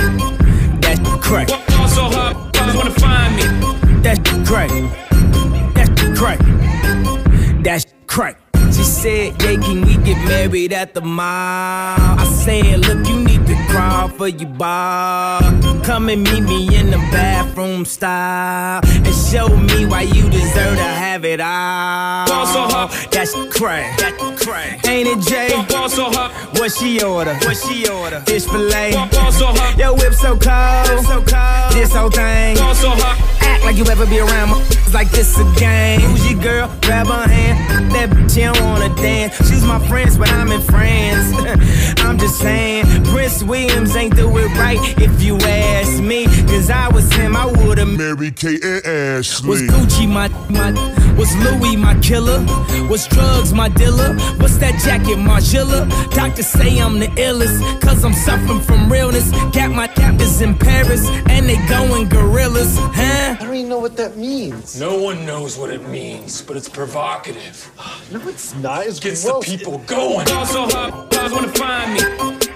That's crack.
Ball so hard, motherfuckers wanna find me.
That's crack. That's crack. That's crack. She said, yeah, can we get married at the mall? I said, look, you need to crawl for your bar. Come and meet me in the bathroom style and show me why you deserve to have it all.
Ball so hard,
that's crack. That's crack. Ain't it, Jay?
Ball so hard,
what she order? What she order? Fish fillet.
Ball so hard,
your whip so cold. So cold. This whole thing.
Ball so hard.
Act like you ever be around my like this a game. Who's your girl? Grab her hand. That bitch, she don't wanna dance. She's my friends, but I'm in France. I'm just saying, Prince Williams ain't do it right if you ask me. Cause I was him, I would've
Mary Kate and Ashley.
Was Gucci my, my, was Louis my killer? Was drugs my dealer? What's that jacket, Margilla? Doctors say I'm the illest, cause I'm suffering from realness. Got my captors in Paris, and they going gorillas, huh?
I don't even know what that means.
No one knows what it means, but it's provocative.
No, it's not. It's
gets
gross.
the people going.
Ball so hard, motherfuckers wanna find me.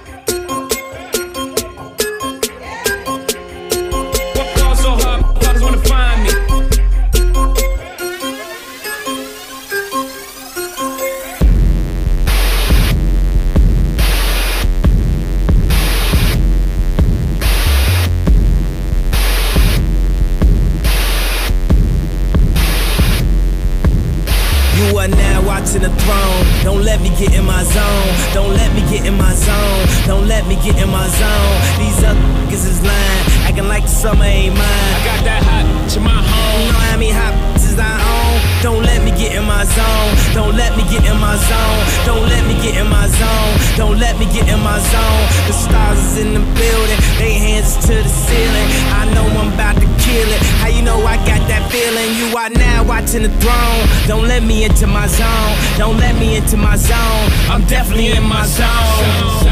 Ball so hard, motherfuckers wanna find me.
You are now watching the throne. Don't let me get in my zone. Don't let me get in my zone. Don't let me get in my zone. These other niggas is lying, acting like the summer ain't mine.
I got that hot to my home.
You know how many hot bitches I own. Don't let me get in my zone. Don't let me get in my zone. Don't let me get in my zone. Don't let me get in my zone. The stars is in the building. They hands to the ceiling. I know I'm about to kill it. How you know I got that feeling? You are now watching the throne. Don't let me into my zone. Don't let me into my zone. I'm definitely in my zone.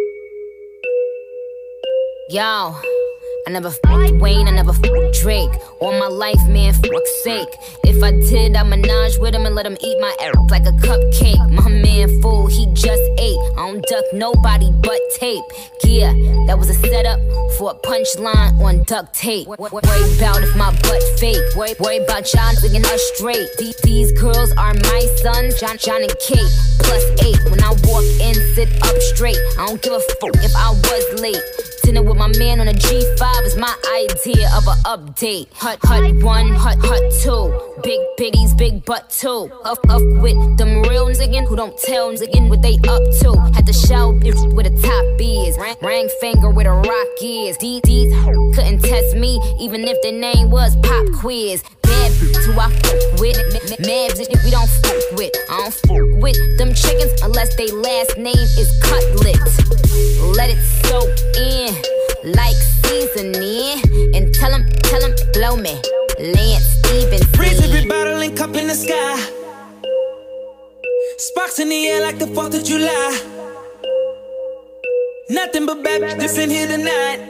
Yo, I never f***ed Wayne, I never f***ed Drake.
All my life, man, fuck's sake. If I did, I'd menage with him and let him eat my ass like a cupcake. My man fool, he just ate. I don't duck nobody but tape. Yeah, that was a setup for a punchline on duct tape. Worry about if my butt fake. Worry, worry about y'all thinking us straight. These, these girls are my sons, John, John and Kate. Plus eight, when I walk in, sit up straight. I don't give a fuck if I was late. Dinner with my man on a G five is my idea of an update. Hut, hut one, hut, hut two. Big biddies, big butt two. Up, up with them real niggas who don't tell niggas what they up to. Had to show bitch where the top is. Rang, rang finger where the rock is. These, these couldn't test me even if their name was Pop Quiz. Bad bitch who I fuck with. Mad bitch we don't fuck with. I don't fuck with them chickens unless they last name is Cutlet. Let it soak in like seasoning. And tell him, tell him, blow me. Lance Stevens.
Freeze every bottle and cup in the sky. Sparks in the air like the fourth of July. Nothing but bad bitches in here tonight.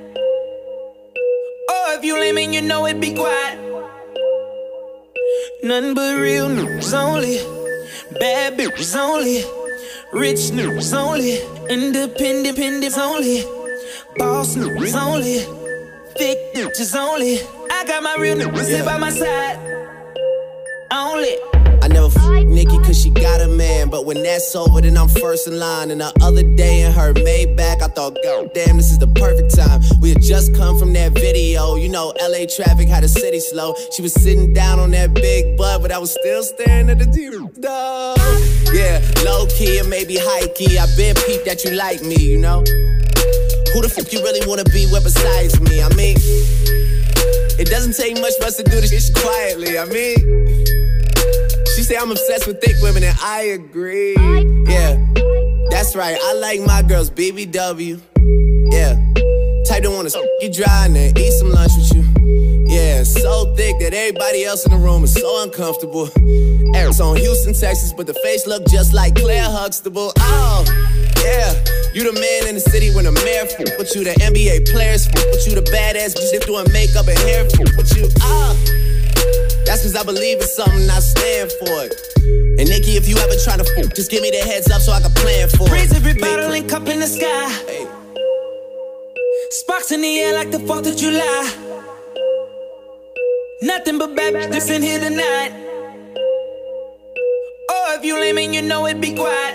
Oh, if you lame and you know it, be quiet. Nothing but real news only. Bad bitches only. Rich news only. Independent independence only. Boss news only. Thick bitches only. I got my real niggas here by my side. Only.
I never f Nikki cause she got a man, but when that's over, then I'm first in line. And the other day in her Maybach, I thought, God damn, this is the perfect time. We had just come from that video, you know, L A traffic had the city slow. She was sitting down on that big butt, but I was still staring at the T V. Dog. Yeah, low key and maybe high key. I been peeped that you like me, you know. Who the fuck you really wanna be with besides me? I mean, it doesn't take much for us to do this shit quietly. I mean, she say I'm obsessed with thick women, and I agree. Yeah, that's right. I like my girls B B W. Yeah, type that wanna suck you dry and then eat some lunch with you. Yeah, so thick that everybody else in the room is so uncomfortable. It's on Houston, Texas, but the face look just like Claire Huxtable. Oh, yeah, you the man in the city when the mayor f with you, the N B A players f with you, the badass bitches doing makeup and hair f with you. Ah. That's cause I believe in something, I stand for it. And Nikki, if you ever tryna fool, just give me the heads up so I can plan for it.
Raise every bottle and cup in the sky. Hey. Sparks in the air like the fourth of July. Nothing but bad bitches in here tonight. Oh, if you lame and you know it, be quiet.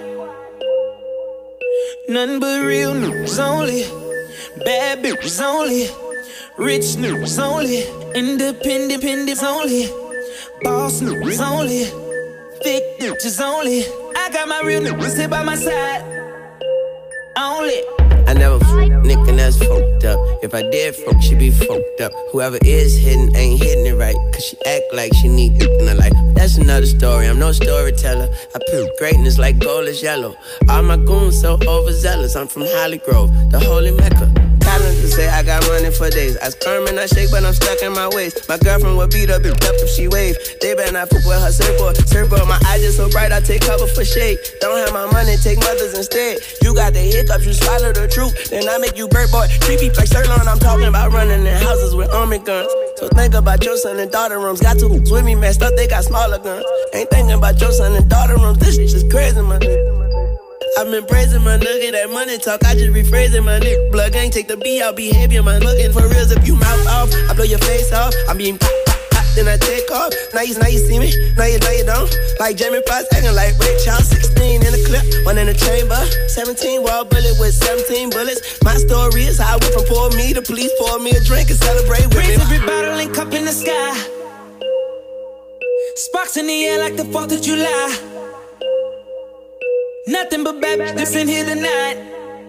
Nothing but real news only. Bad bitches only. Rich news only. Independent independence only. Boss news only. Thick bitches only. I got my real niggas here by my side. Only.
I never f Nick and that's fucked up. If I did fuck, she be fucked up. Whoever is hitting ain't hitting it right, cause she act like she need it in her life. That's another story, I'm no storyteller. I put greatness like gold is yellow. All my goons so overzealous, I'm from Holly Grove, the holy Mecca. Calendar say I got money for days. I squirm and I shake, but I'm stuck in my waist. My girlfriend would beat up, beat up if she wave. They better not fuck with her surfboard. Surfboard, my eyes just so bright, I take cover for shade. Don't have my money, take mothers instead. You got the hiccups, you swallow the truth. Then I make you bird boy. Creepy like Sirloin, I'm talking about running in houses with army guns. So think about your son and daughter rooms. Got two hoops with me messed up, they got smaller guns. Ain't thinking about your son and daughter rooms. This shit just crazy, man. I've been praising my nigga, that money talk, I just rephrasing my nigga. Blood gang, take the B out, behavior, man. Looking for reals, if you mouth off, I blow your face off. I'm being pop, pop, pop, then I take off. Now you, now you see me, now you, now you don't. Like Jamie Foxx, acting like Ray Charles. Sixteen in the clip, one in the chamber. Seventeen wall bullet with seventeen bullets. My story is how I went from pour me to police, pour me a drink and celebrate with me.
Raise every bottle and cup in the sky. Sparks in the air like the fourth of July. Nothing but bad bitches in here tonight.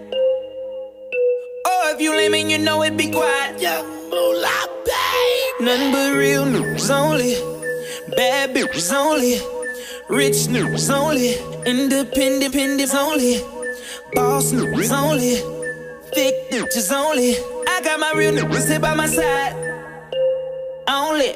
Oh, if you lame and you know it, be quiet. Yeah, moolah, babe. Nothing but real news only. Bad bitches only. Rich news only. Independent independence only. Boss news only. Thick bitches only. I got my real niggas here by my side. Only.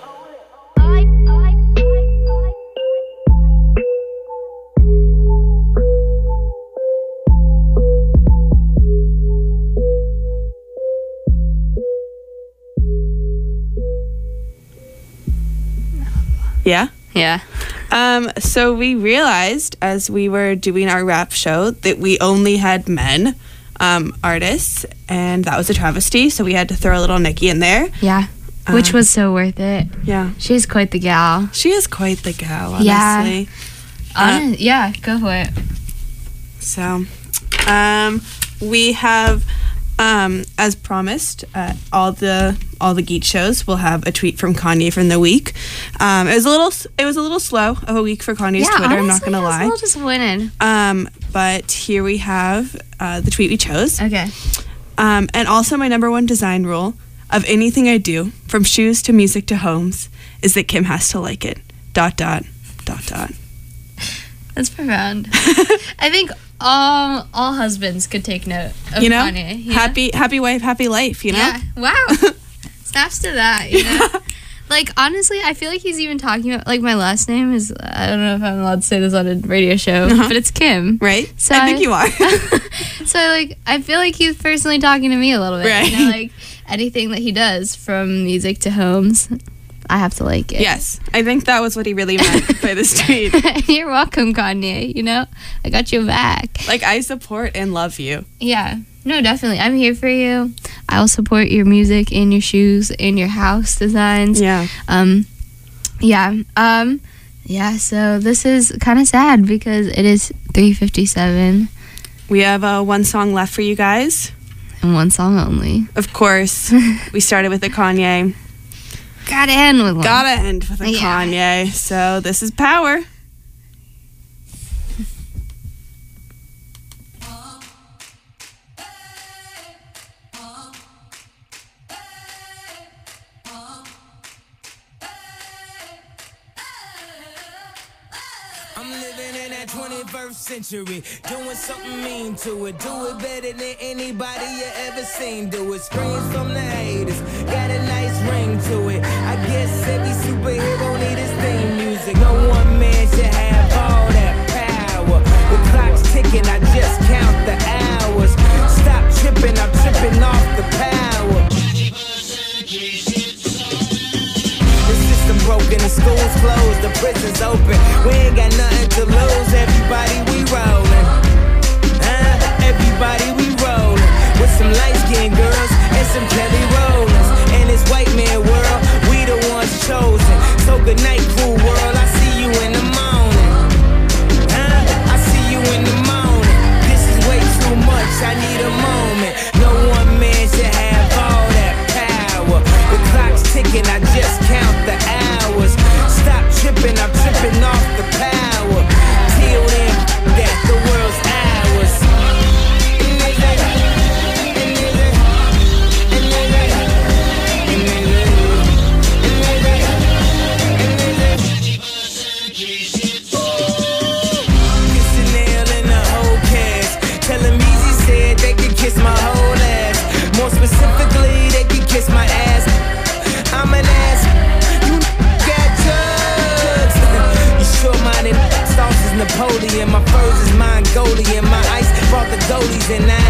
Yeah?
Yeah.
Um, so we realized as we were doing our rap show that we only had men um, artists, and that was a travesty, so we had to throw a little Nikki in there.
Yeah. Which
Um,
was so worth it.
Yeah.
She's quite the gal.
She is quite the gal, honestly.
Yeah.
Uh,
Hon- yeah, go for it.
So, um, we have, um, as promised, uh, all the all the Geet shows will have a tweet from Kanye from the week. Um, it was a little it was a little slow of a week for Kanye's
yeah,
Twitter.
honestly,
I'm not gonna
I was
lie.
a little disappointed.
Um, but here we have uh, the tweet we chose.
Okay.
Um, and also my number one design rule of anything I do, from shoes to music to homes, is that Kim has to like it. Dot dot dot dot.
That's profound. I think all all husbands could take note of
You know,
Kanye. you
happy happy wife, happy life. You know.
Yeah. Wow. Snaps to that. You know. Like, honestly, I feel like he's even talking about, like, my last name is, I don't know if I'm allowed to say this on a radio show,
Uh-huh.
but it's Kim.
Right?
So
I think you are.
So, like, I feel like he's personally talking to me a little bit.
Right.
You know, like, anything that he does, from music to homes, I have to like it.
Yes, I think that was what he really meant by this tweet.
You're welcome, Kanye. You know, I got your back.
Like, I support and love you.
Yeah. No, definitely. I'm here for you. I'll support your music and your shoes and your house designs.
Yeah.
Um, yeah. Um, yeah. So this is kind of sad because it is three fifty-seven.
We have uh, one song left for you guys.
And one song only.
Of course. We started with a Kanye.
Gotta end with one.
Gotta end with a
Yeah.
Kanye. So this is Power.
I'm living in that twenty-first century, doing something mean to it. Do it better than anybody you ever seen. Do it. Screams from the haters, got a nice ring to it. I guess every superhero need his theme music. No one man should have all that power. The clock's ticking, I just count the hours. Stop tripping, I'm tripping off the power. The system broken, the school's closed, the prison's open. We ain't got nothing to lose. Everybody, we rollin'. Uh, everybody, we rollin'. With some light-skinned girls and some Kelly Rollins. In this white man world, we the ones chosen. So good night, cool world. I see you in the morning. Uh, I see you in the morning. This is way too much. I need a moment. No one man should have all that power. The clock's ticking. I just count the hours. Stop tripping. I'm tripping off the power. Till then, that the world's ours. Kiss a nail in the whole cast. Tell him Easy said they could kiss my whole ass. More specifically, they could kiss my ass. I'm an ass. You got drugs. You sure-minded. Sauce is Napoleon. My furs is Mongolian. My ice brought the goalies and I